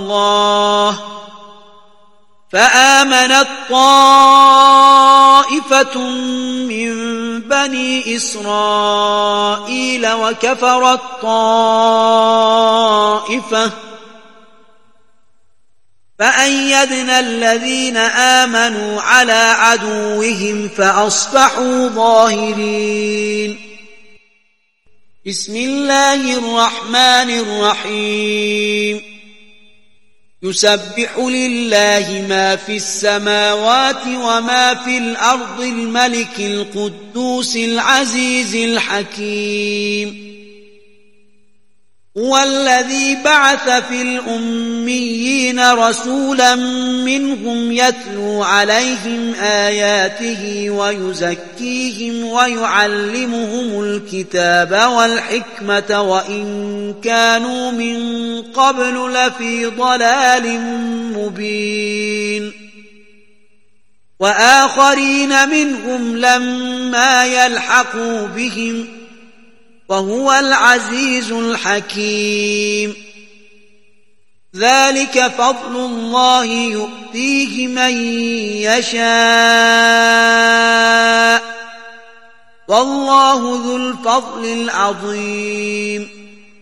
الله فآمنت طائفة من بني إسرائيل وكفرت طائفة فأيدنا الذين آمنوا على عدوهم فأصبحوا ظاهرين. بسم الله الرحمن الرحيم. يسبح لله ما في السماوات وما في الأرض الملك القدوس العزيز الحكيم. هو الذي بعث في الأميين رسولا منهم يتلو عليهم آياته ويزكيهم ويعلمهم الكتاب والحكمة وإن كانوا من قبل لفي ضلال مبين. وآخرين منهم لما يلحقوا بهم وهو العزيز الحكيم. ذلك فضل الله يؤتيه من يشاء والله ذو الفضل العظيم.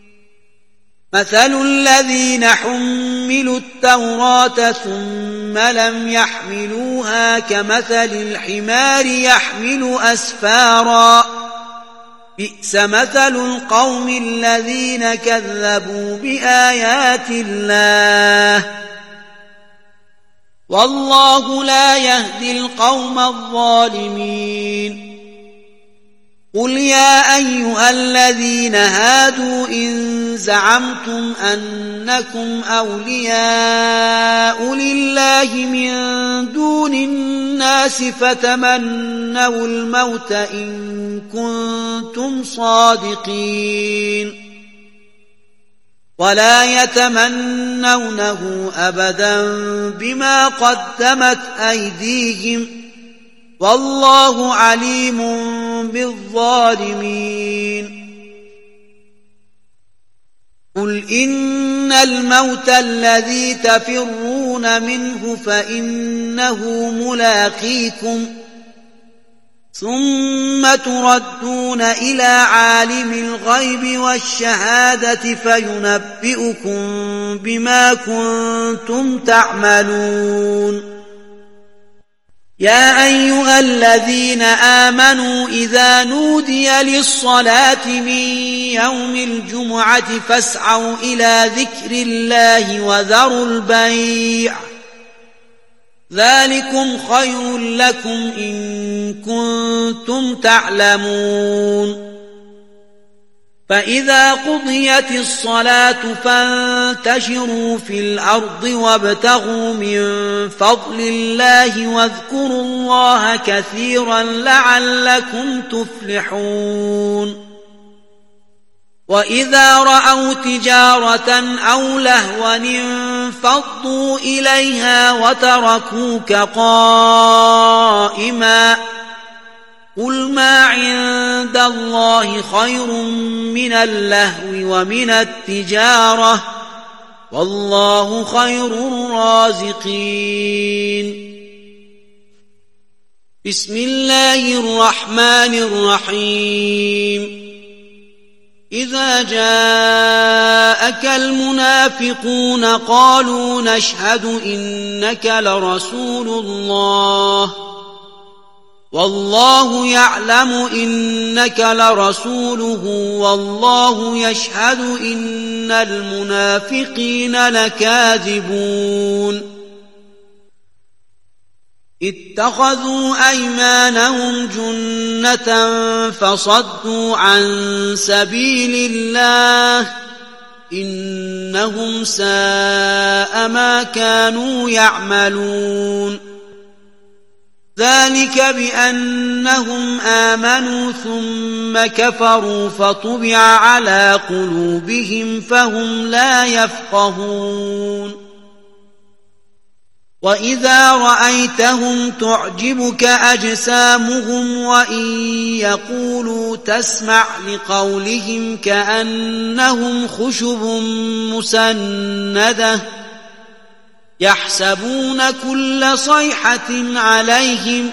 مثل الذين حملوا التوراة ثم لم يحملوها كمثل الحمار يحمل أسفارا بئس مثل القوم الذين كذبوا بآيات الله والله لا يهدي القوم الظالمين. قل يا أيها الذين هادوا إن زعمتم أنكم أولياء لله من دون الناس فتمنوا الموت إن كنتم صادقين ولا يتمنونه أبدا بما قدمت أيديهم والله عليم بالظالمين. قل إن الموت الذي تفرون منه فإنه ملاقيكم ثم تردون إلى عالم الغيب والشهادة فينبئكم بما كنتم تعملون. يا أيها الذين آمنوا إذا نودي للصلاة من يوم الجمعة فاسعوا إلى ذكر الله وذروا البيع ذلكم خير لكم إن كنتم تعلمون. فإذا قضيت الصلاة فانتشروا في الأرض وابتغوا من فضل الله واذكروا الله كثيرا لعلكم تفلحون. وإذا رأوا تجارة أو لهوا انفضوا إليها وتركوك قائما قل ما عند الله خير من اللهو ومن التجارة والله خير الرازقين. بسم الله الرحمن الرحيم. إذا جاءك المنافقون قالوا نشهد إنك لرسول الله والله يعلم إنك لرسوله والله يشهد إن المنافقين لكاذبون. اتخذوا أيمانهم جنة فصدوا عن سبيل الله إنهم ساء ما كانوا يعملون. ذلك بأنهم آمنوا ثم كفروا فطبع على قلوبهم فهم لا يفقهون. وإذا رأيتهم تعجبك أجسامهم وإن يقولوا تسمع لقولهم كأنهم خشب مسندة يحسبون كل صيحة عليهم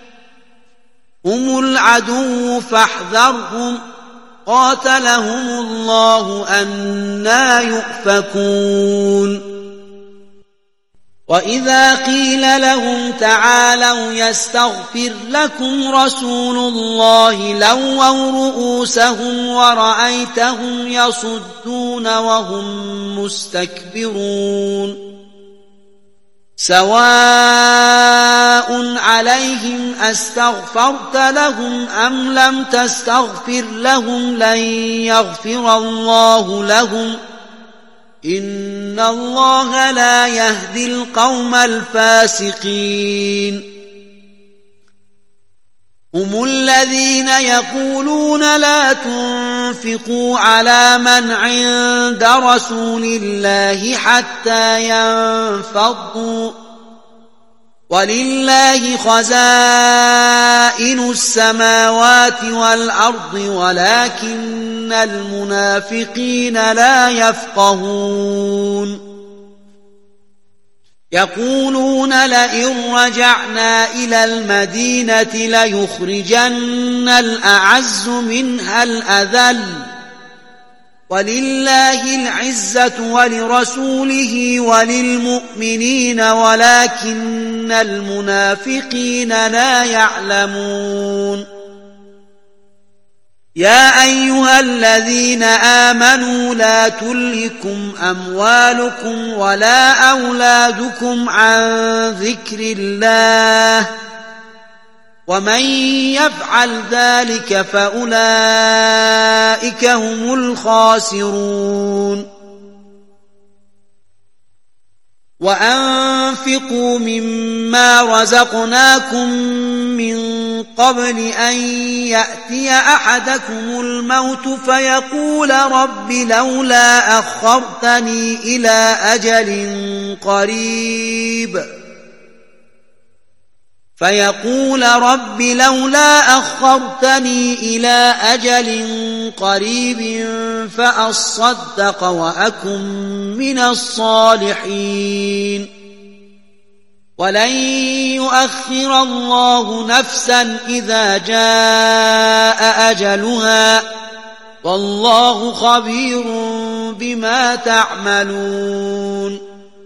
هم العدو فاحذرهم قاتلهم الله أنى يؤفكون وإذا قيل لهم تعالوا يستغفر لكم رسول الله لووا رؤوسهم ورأيتهم يصدون وهم مستكبرون سواء عليهم أستغفرت لهم أم لم تستغفر لهم لن يغفر الله لهم إن الله لا يهدي القوم الفاسقين هم الذين يقولون لا تنفقوا على من عند رسول الله حتى ينفضوا ولله خزائن السماوات والأرض ولكن المنافقين لا يفقهون يقولون لئن رجعنا إلى المدينة ليخرجن الأعز منها الأذل ولله العزة ولرسوله وللمؤمنين ولكن المنافقين لا يعلمون يا أيها الذين آمنوا لا تلهكم أموالكم ولا أولادكم عن ذكر الله ومن يفعل ذلك فأولئك هم الخاسرون وأنفقوا مما رزقناكم من قبل أن يأتي أحدكم الموت فيقول رب لولا أخرتني إلى أجل قريب فأصدق وأكن من الصالحين ولن يؤخر الله نفسا إذا جاء أجلها والله خبير بما تعملون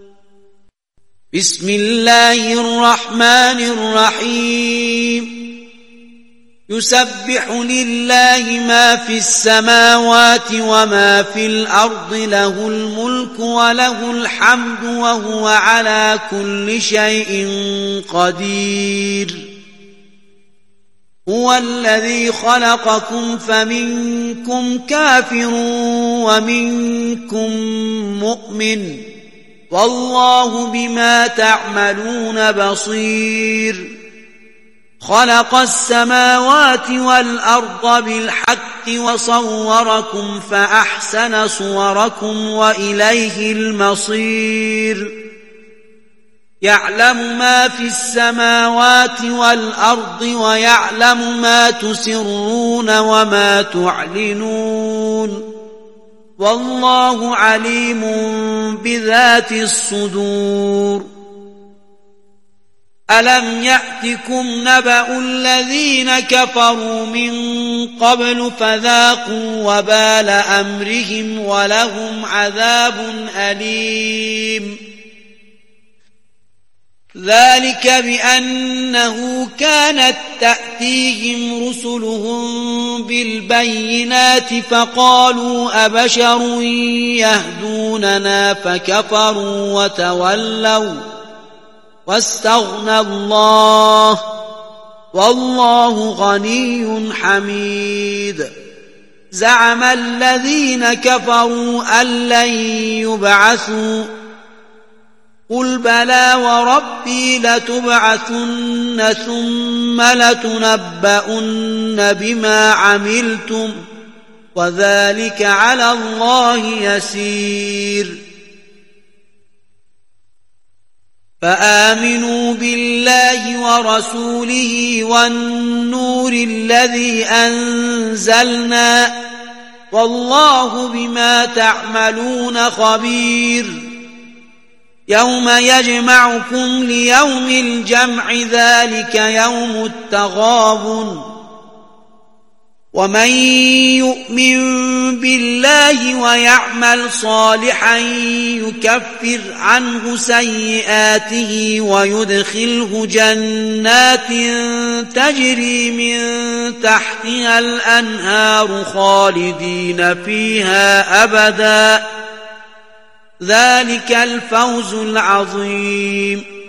بسم الله الرحمن الرحيم يسبح لله ما في السماوات وما في الأرض له الملك وله الحمد وهو على كل شيء قدير هو الذي خلقكم فمنكم كافر ومنكم مؤمن والله بما تعملون بصير خلق السماوات والأرض بالحق وصوركم فأحسن صوركم وإليه المصير يعلم ما في السماوات والأرض ويعلم ما تسرون وما تعلنون والله عليم بذات الصدور ألم يأتكم نبأ الذين كفروا من قبل فذاقوا وبال أمرهم ولهم عذاب أليم ذلك بأنه كانت تأتيهم رسلهم بالبينات فقالوا أبشر يهدوننا فكفروا وتولوا واستغنى الله والله غني حميد زعم الذين كفروا أن لن يبعثوا قل بلى وربي لتبعثن ثم لتنبؤن بما عملتم وذلك على الله يسير فآمنوا بالله ورسوله والنور الذي أنزلنا والله بما تعملون خبير يوم يجمعكم ليوم الجمع ذلك يوم التغابن ومن يؤمن بالله ويعمل صالحا يكفر عنه سيئاته ويدخله جنات تجري من تحتها الأنهار خالدين فيها أبدا ذلك الفوز العظيم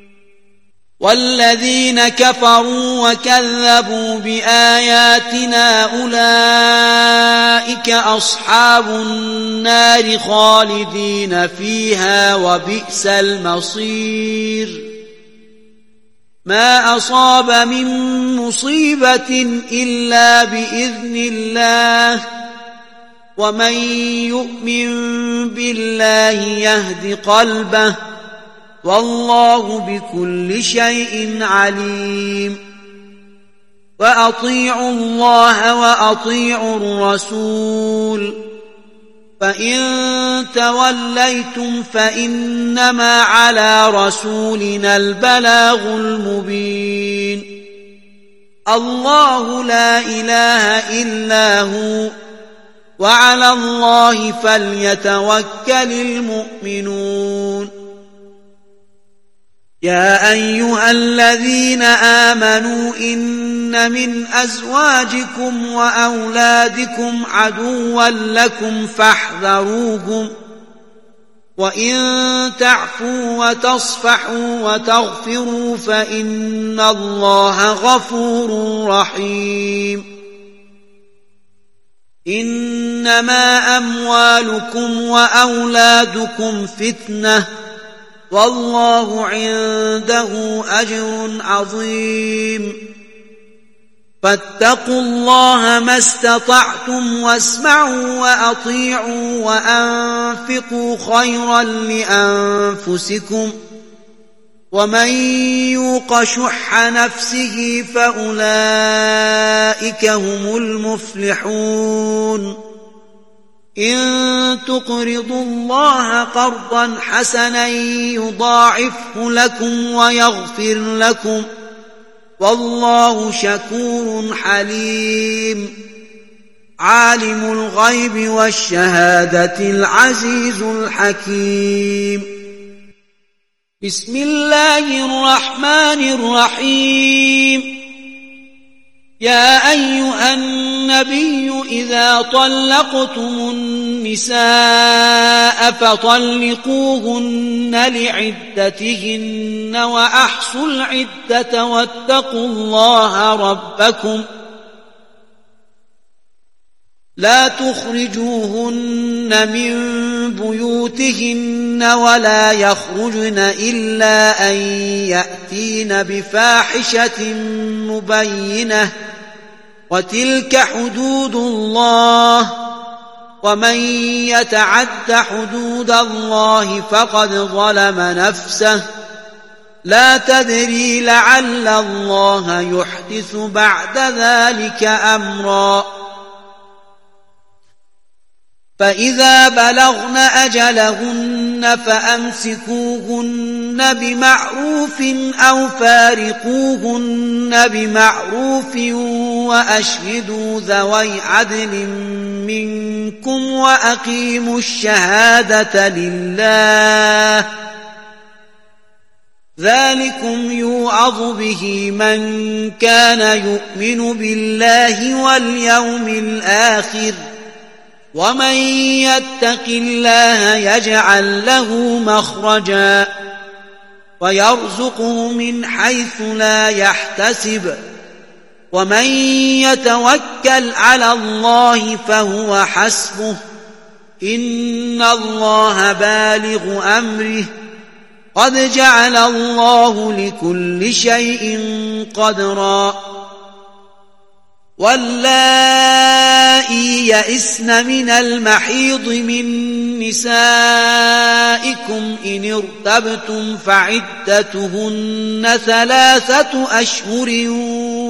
والذين كفروا وكذبوا بآياتنا أولئك أصحاب النار خالدين فيها وبئس المصير ما أصاب من مصيبة إلا بإذن الله ومن يؤمن بالله يهد قلبه والله بكل شيء عليم وأطيعوا الله وأطيعوا الرسول فإن توليتم فإنما على رسولنا البلاغ المبين الله لا إله إلا هو وعلى الله فليتوكل المؤمنون يا أيها الذين آمنوا إن من أزواجكم وأولادكم عدوا لكم فاحذروهم وإن تعفوا وتصفحوا وتغفروا فإن الله غفور رحيم إنما أموالكم وأولادكم فتنة والله عنده أجر عظيم فاتقوا الله ما استطعتم واسمعوا وأطيعوا وأنفقوا خيرا لأنفسكم ومن يوق شح نفسه فأولئك هم المفلحون إن تقرضوا الله قرضا حسنا يضاعفه لكم ويغفر لكم والله شكور حليم عالم الغيب والشهادة العزيز الحكيم بسم الله الرحمن الرحيم يا أيها النبي إذا طلقتم النساء فطلقوهن لعدتهن وأحصوا العدة واتقوا الله ربكم لا تخرجوهن من بيوتهن ولا يخرجن إلا أن يأتين بفاحشة مبينة وتلك حدود الله ومن يتعد حدود الله فقد ظلم نفسه لا تدري لعل الله يحدث بعد ذلك أمرا فإذا بلغن أجلهن فأمسكوهن بمعروف أو فارقوهن بمعروف وأشهدوا ذوي عدل منكم وأقيموا الشهادة لله ذلكم يوعظ به من كان يؤمن بالله واليوم الآخر ومن يتق الله يجعل له مخرجا ويرزقه من حيث لا يحتسب ومن يتوكل على الله فهو حسبه إن الله بالغ أمره قد جعل الله لكل شيء قدرا واللائي يئسن من المحيض من نسائكم إن ارتبتم فعدتهن 3 أشهر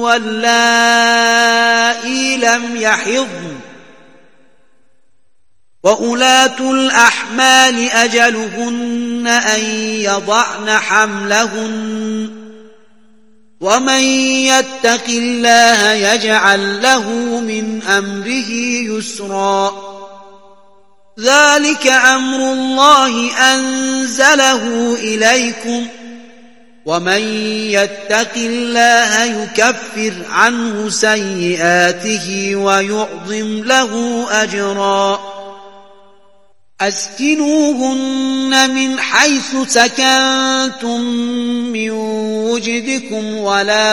واللائي لم يحضن وأولاة الأحمال أجلهن أن يضعن حملهن ومن يتق الله يجعل له من أمره يسرا ذلك أمر الله أنزله إليكم ومن يتق الله يكفر عنه سيئاته ويعظم له أجرا أسكنوهن من حيث سكنتم من وجدكم ولا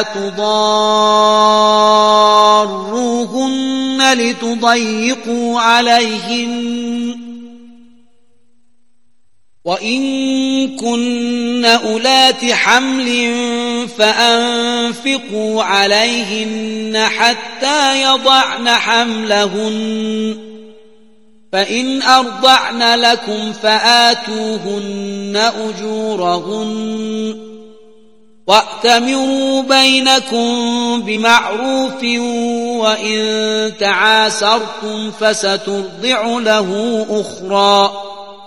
تضاروهن لتضيقوا عليهن وإن كن أولات حمل فأنفقوا عليهن حتى يضعن حملهن فإن أرضعن لكم فآتوهن أجورهن وأتمروا بينكم بمعروف وإن تعاسرتم فسترضع له أخرى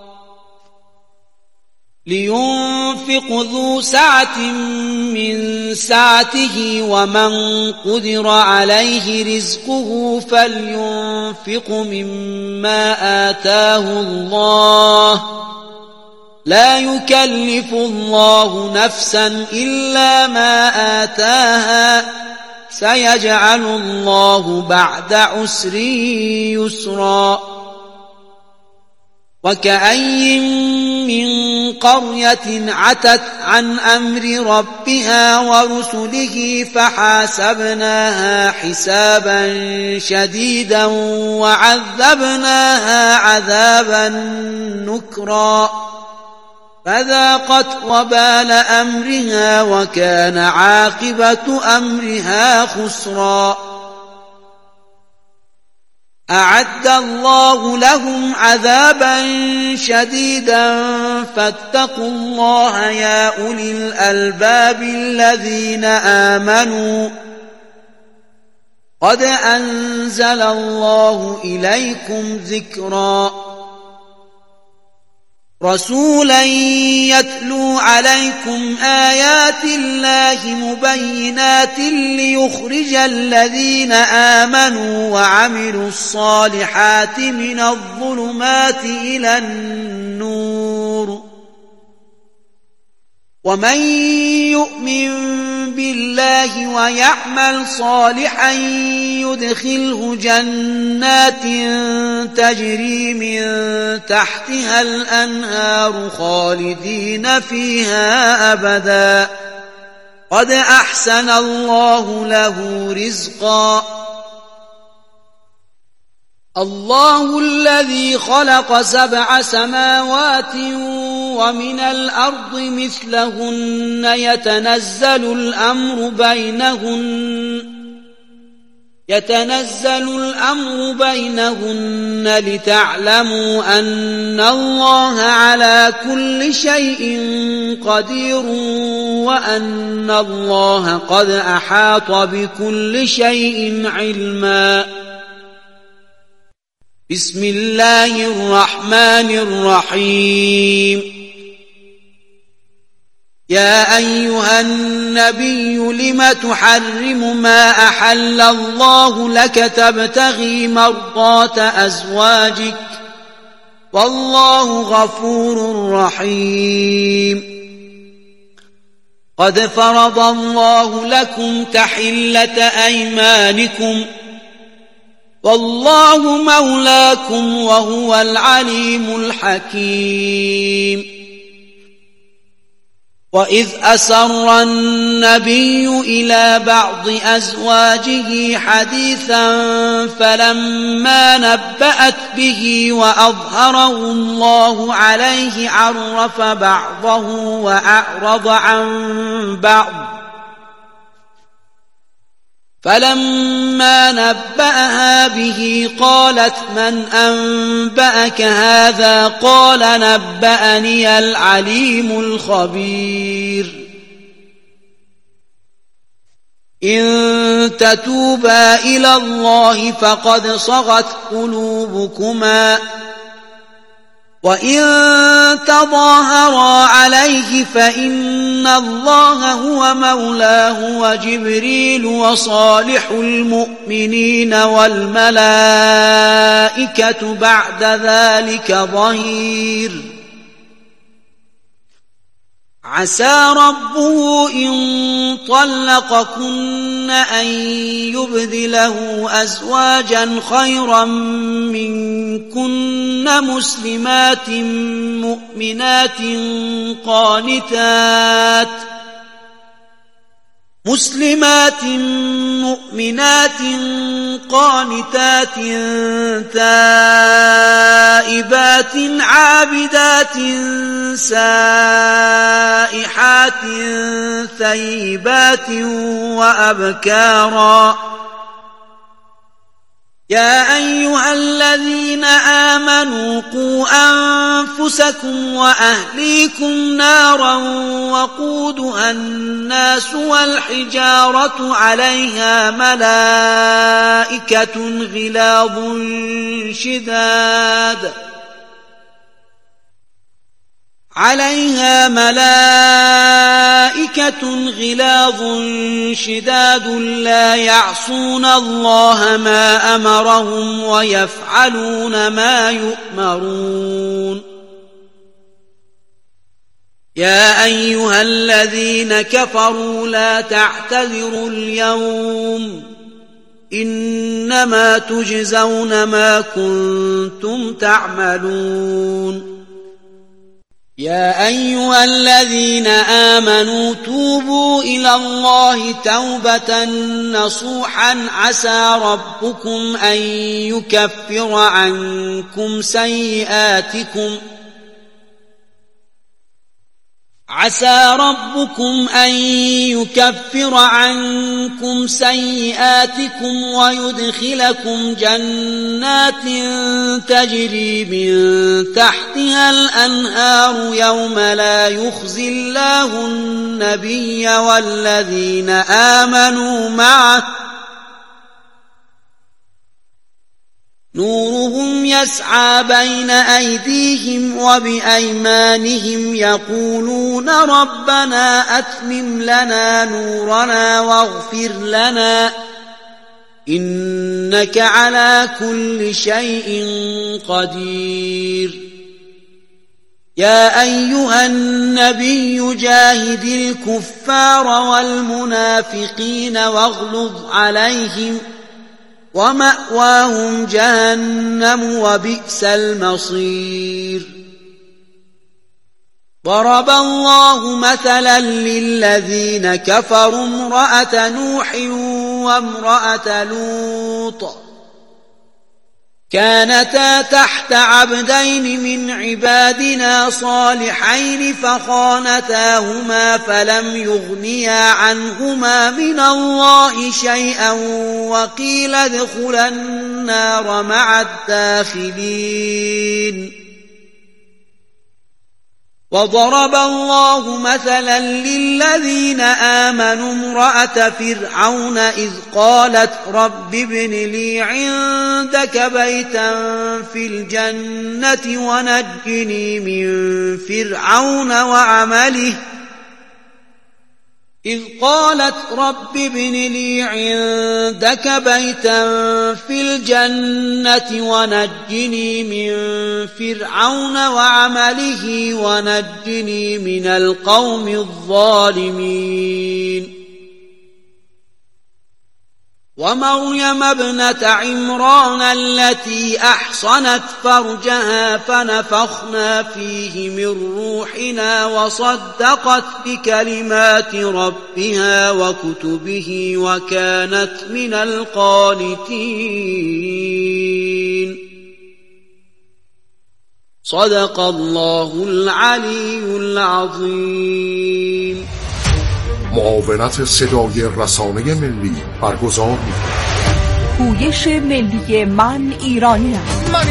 لينفق ذو سعة من سعته ومن قدر عليه رزقه فلينفق مما آتاه الله لا يكلف الله نفسا إلا ما آتاها سيجعل الله بعد عسر يسرا وكأي من قرية عتت عن أمر ربها ورسله فحاسبناها حسابا شديدا وعذبناها عذابا نكرا فذاقت وبال أمرها وكان عاقبة أمرها خسرا أعد الله لهم عذابا شديدا فاتقوا الله يا أولي الألباب الذين آمنوا قد أنزل الله إليكم ذكرا رسولا يتلو عليكم آيات الله مبينات ليخرج الذين آمنوا وعملوا الصالحات من الظلمات إلى النور ومن يؤمن بالله ويعمل صالحا يدخله جنات تجري من تحتها الأنهار خالدين فيها أبدا قد أحسن الله له رزقا الله الذي خلق 7 سماوات ومن الأرض مثلهن يتنزل الأمر بينهن لتعلموا أن الله على كل شيء قدير وأن الله قد أحاط بكل شيء علما بسم الله الرحمن الرحيم يا أيها النبي لم تحرم ما أحل الله لك تبتغي مرضات أزواجك والله غفور رحيم قد فرض الله لكم تحلة أيمانكم والله مولاكم وهو العليم الحكيم وإذ أسر النبي إلى بعض أزواجه حديثا فلما نبأت به وأظهره الله عليه عرف بعضه وأعرض عن بعض فلما نبأها به قالت من أنبأك هذا قال نبأني العليم الخبير إن تتوبا إلى الله فقد صغت قلوبكما وإن تظاهرا عليه فإن الله هو مولاه وجبريل وصالح المؤمنين والملائكة بعد ذلك ظهير عسى ربه إن طلقكن أن يبدله أزواجا خيرا منكن مسلمات مؤمنات قانتات تائبات عابدات سائحات ثيبات وأبكارا يا أيها الذين آمنوا قوا أنفسكم وأهليكم نارا وقودها الناس والحجارة عليها ملائكة غلاظ شداد لا يعصون الله ما أمرهم ويفعلون ما يؤمرون يا أيها الذين كفروا لا تعتذروا اليوم إنما تجزون ما كنتم تعملون يا أيها الذين آمنوا توبوا إلى الله توبة نصوحا عسى ربكم أن يكفر عنكم سيئاتكم ويدخلكم جنات تجري من تحتها الأنهار يوم لا يخزي الله النبي والذين آمنوا معه نورهم يسعى بين أيديهم وبأيمانهم يقولون ربنا أتمم لنا نورنا واغفر لنا إنك على كل شيء قدير يا أيها النبي جاهد الكفار والمنافقين واغلظ عليهم ومأواهم جهنم وبئس المصير ضرب الله مثلا للذين كفروا امرأة نوح وامرأة لوط كانتا تحت عبدين من عبادنا صالحين فخانتاهما فلم يغنيا عنهما من الله شيئا وقيل ادخلا النار مع الداخلين وضرب الله مثلا للذين آمنوا امرأة فرعون إذ قالت رب ابن لي عندك بيتا في الجنة ونجني من فرعون وعمله ونجني من القوم الظالمين ومريم ابنة عمران التي أحصنت فرجها فنفخنا فيه من روحنا وصدقت بكلمات ربها وكتبه وكانت من القانتين صدق الله العلی العظیم. معاونت صدای رسانه ملی برگزار می‌کند. پویش ملی من ایرانیم.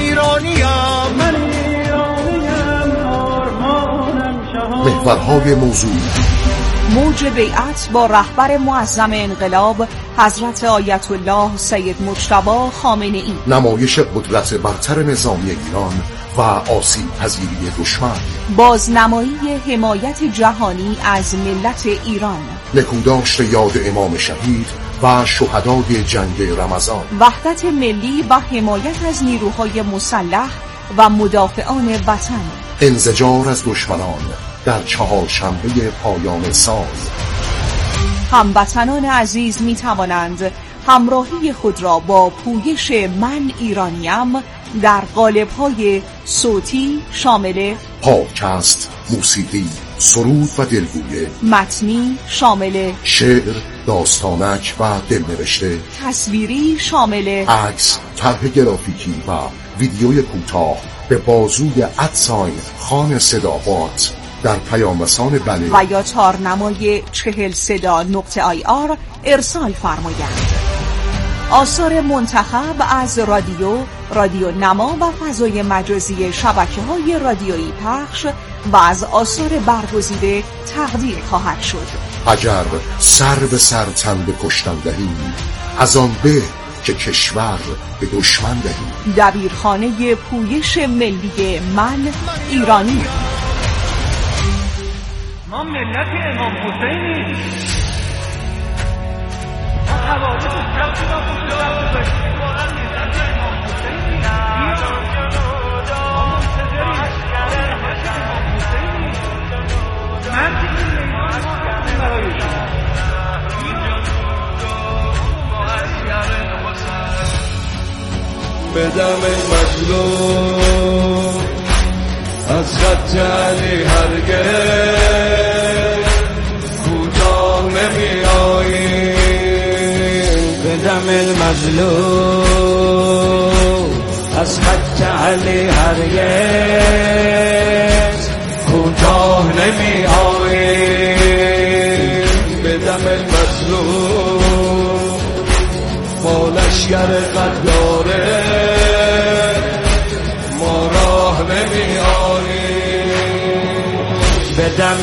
محورهای موضوع موج بیعت با رهبر معظم انقلاب حضرت آیت الله سید مجتبی خامنه‌ای، نمایش قدرت برتر نظامی ایران و آسیب پذیری دشمن، بازنمایی حمایت جهانی از ملت ایران، نکوداشت یاد امام شهید و شهدای جنگ رمضان، وحدت ملی و حمایت از نیروهای مسلح و مدافعان وطن، انزجار از دشمنان در چهارشنبه پایان سال. هموطنان عزیز می توانند همراهی خود را با پویش من ایرانیم در قالب‌های صوتی شامل پادکست، موسیقی، سرود و دلگویه، متنی شامل شعر، داستانک و دلنوشته، تصویری شامل عکس، طرح گرافیکی و ویدیوی کوتاه به بازوی خان صداقات در پیام رسان بله و یا تارنمای 40صدا.ir ارسال فرمایند. آثار منتخب از رادیو نما و فضای مجازی شبکه‌های رادیویی پخش و از آثار برگزیده تقدیر خواهد شد. اگر سر به سر تن به کشتن دهی، از آن به که کشور به دشمن دهی. دبیرخانه پویش ملی من ایرانی. ما ملت امام حسینی، ما حوادث سختی با خود رفت باشیم. ما ملت امام حسینی، ما منتظریم امام حسینی. من که این میدان ما برای شما به دم مظلوم از خط علی هرگز کوتاه نمی آییم. به دم مظلوم از خط علی هرگز کوتاه نمی آییم. به دم مظلوم با لشگر قداره ما راه نمی آییم. به دم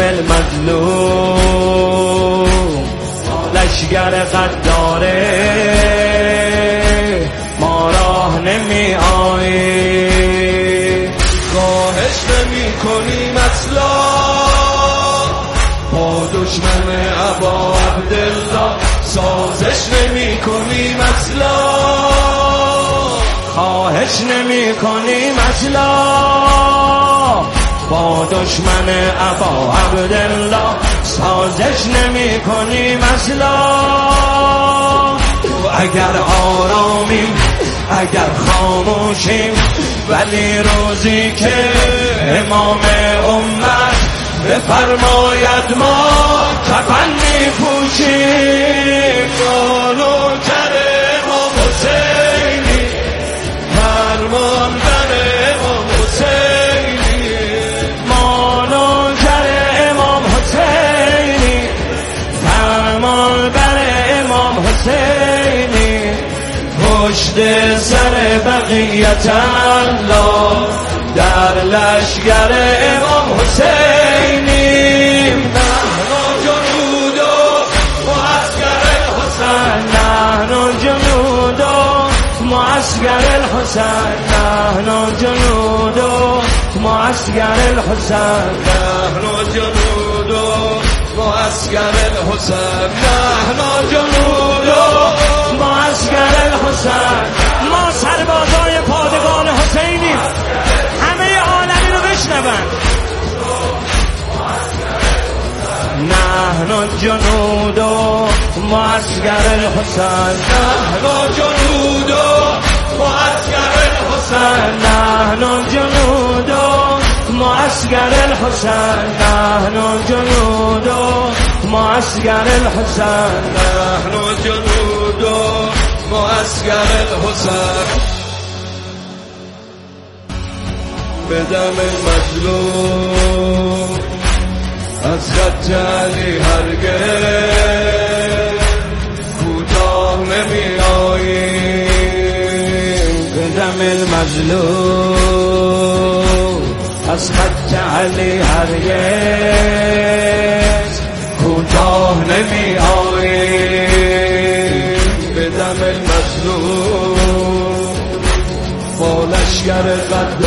المظلوم لشگر قداره ما راه نمی آییم. خواهش نمی کنیم اصلا با دشمن ابا عبدالله، سازش نمی کنیم اصلا، خواهش نمی کنیم اصلا با دشمن ابا عبدالله، سازش نمی کنیم اصلا. اگر آرامیم اگر خاموشیم، ولی روزی که امام امت بفرماید ما کفن می پوشیم. قالو کر امام حسینی، فرمان بر امام حسینی، مانو کر امام حسینی، فرمان بر امام حسینی. پشت سر بقیت الله در لشگر امام حسینی. نحن جنود معسكر الحسین، نحن جنود معسكر الحسین، نحن جنود معسكر الحسین، نحن جنود معسكر الحسین، نحن جنود معسكر الحسین. ما سربازای پادگان حسینی، همه عالمی رو بشنون. نحن جنود معسكر الحسین، نحن جنود معسكر الحسین، نحن جنود معسكر الحسین، نحن جنود معسكر الحسین، نحن جنود معسكر الحسین. به دم مظلوم از خط علی هرگز کوتاه نمی آییم. به دم المظلوم از خط علی هرگز کوتاه نمی آییم. به دم المظلوم با لشگر قد